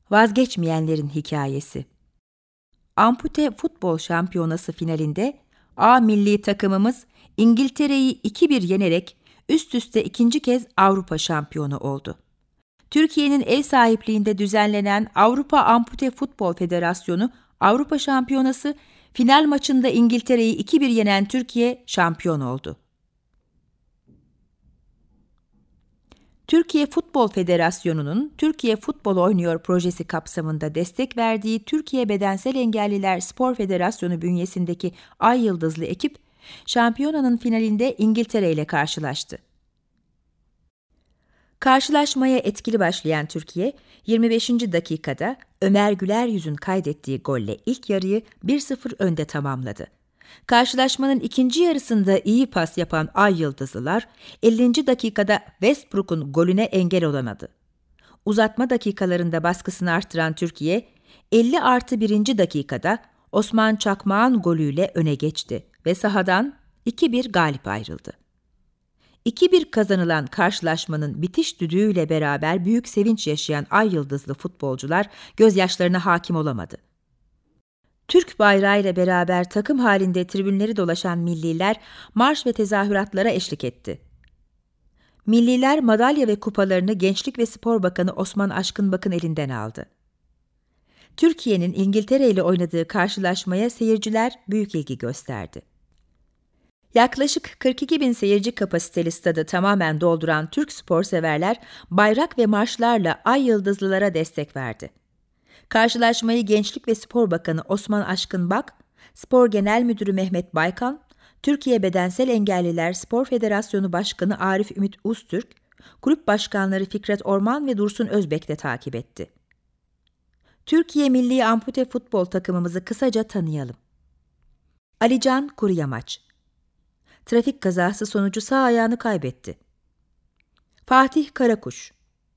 Vazgeçmeyenlerin hikayesi. Ampute futbol şampiyonası finalinde A milli takımımız İngiltere'yi 2-1 yenerek üst üste ikinci kez Avrupa şampiyonu oldu. Türkiye'nin ev sahipliğinde düzenlenen Avrupa Ampute Futbol Federasyonu Avrupa Şampiyonası final maçında İngiltere'yi 2-1 yenen Türkiye şampiyon oldu. Türkiye Futbol Federasyonu'nun Türkiye Futbol Oynuyor projesi kapsamında destek verdiği Türkiye Bedensel Engelliler Spor Federasyonu bünyesindeki Ay Yıldızlı ekip, şampiyonanın finalinde İngiltere ile karşılaştı. Karşılaşmaya etkili başlayan Türkiye, 25. dakikada Ömer Güleryüz'ün kaydettiği golle ilk yarıyı 1-0 önde tamamladı. Karşılaşmanın ikinci yarısında iyi pas yapan Ay Yıldızlılar, 50. dakikada Westbrook'un golüne engel olamadı. Uzatma dakikalarında baskısını artıran Türkiye, 50+1. dakikada Osman Çakmak'ın golüyle öne geçti ve sahadan 2-1 galip ayrıldı. 2-1 kazanılan karşılaşmanın bitiş düdüğüyle beraber büyük sevinç yaşayan Ay Yıldızlı futbolcular gözyaşlarına hakim olamadı. Türk bayrağıyla beraber takım halinde tribünleri dolaşan milliler marş ve tezahüratlara eşlik etti. Milliler madalya ve kupalarını Gençlik ve Spor Bakanı Osman Aşkınbak'ın elinden aldı. Türkiye'nin İngiltere ile oynadığı karşılaşmaya seyirciler büyük ilgi gösterdi. Yaklaşık 42.000 seyirci kapasiteli stadı tamamen dolduran Türk sporseverler bayrak ve marşlarla Ay Yıldızlılara destek verdi. Karşılaşmayı Gençlik ve Spor Bakanı Osman Aşkınbak, Spor Genel Müdürü Mehmet Baykan, Türkiye Bedensel Engelliler Spor Federasyonu Başkanı Arif Ümit Uztürk, kulüp başkanları Fikret Orman ve Dursun Özbek de takip etti. Türkiye Milli Ampute Futbol takımımızı kısaca tanıyalım. Alican Kuruyamaç. Trafik kazası sonucu sağ ayağını kaybetti. Fatih Karakuş.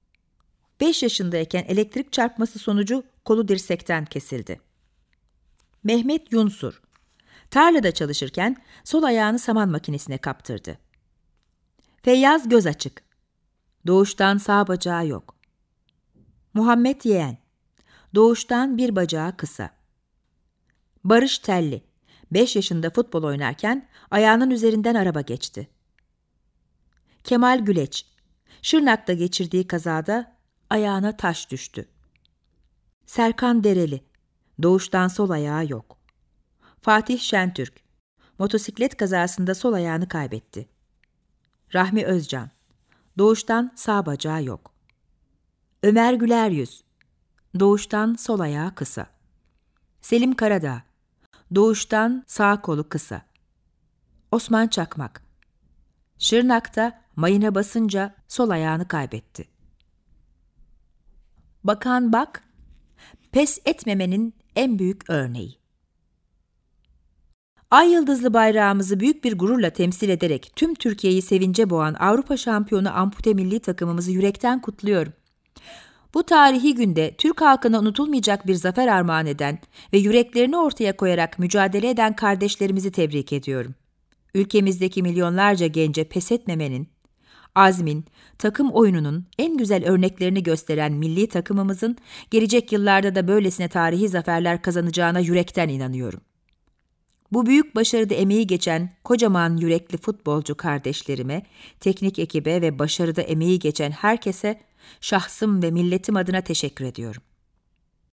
5 yaşındayken elektrik çarpması sonucu kolu dirsekten kesildi. Mehmet Yunsur. Tarlada çalışırken sol ayağını saman makinesine kaptırdı. Feyyaz Gözaçık. Doğuştan sağ bacağı yok. Muhammed Yeğen. Doğuştan bir bacağı kısa. Barış Telli. 5 yaşında futbol oynarken ayağının üzerinden araba geçti. Kemal Güleç. Şırnak'ta geçirdiği kazada ayağına taş düştü. Serkan Dereli. Doğuştan sol ayağı yok. Fatih Şentürk. Motosiklet kazasında sol ayağını kaybetti. Rahmi Özcan. Doğuştan sağ bacağı yok. Ömer Güleryüz. Doğuştan sol ayağı kısa. Selim Karadağ. Doğuştan sağ kolu kısa. Osman Çakmak. Şırnak'ta mayına basınca sol ayağını kaybetti. Bakan Bak, pes etmemenin en büyük örneği. Ay Yıldızlı bayrağımızı büyük bir gururla temsil ederek tüm Türkiye'yi sevince boğan Avrupa şampiyonu ampute milli takımımızı yürekten kutluyorum. Bu tarihi günde Türk halkına unutulmayacak bir zafer armağan eden ve yüreklerini ortaya koyarak mücadele eden kardeşlerimizi tebrik ediyorum. Ülkemizdeki milyonlarca gence pes etmemenin, azmin, takım oyununun en güzel örneklerini gösteren milli takımımızın gelecek yıllarda da böylesine tarihi zaferler kazanacağına yürekten inanıyorum. Bu büyük başarıda emeği geçen kocaman yürekli futbolcu kardeşlerime, teknik ekibe ve başarıda emeği geçen herkese şahsım ve milletim adına teşekkür ediyorum.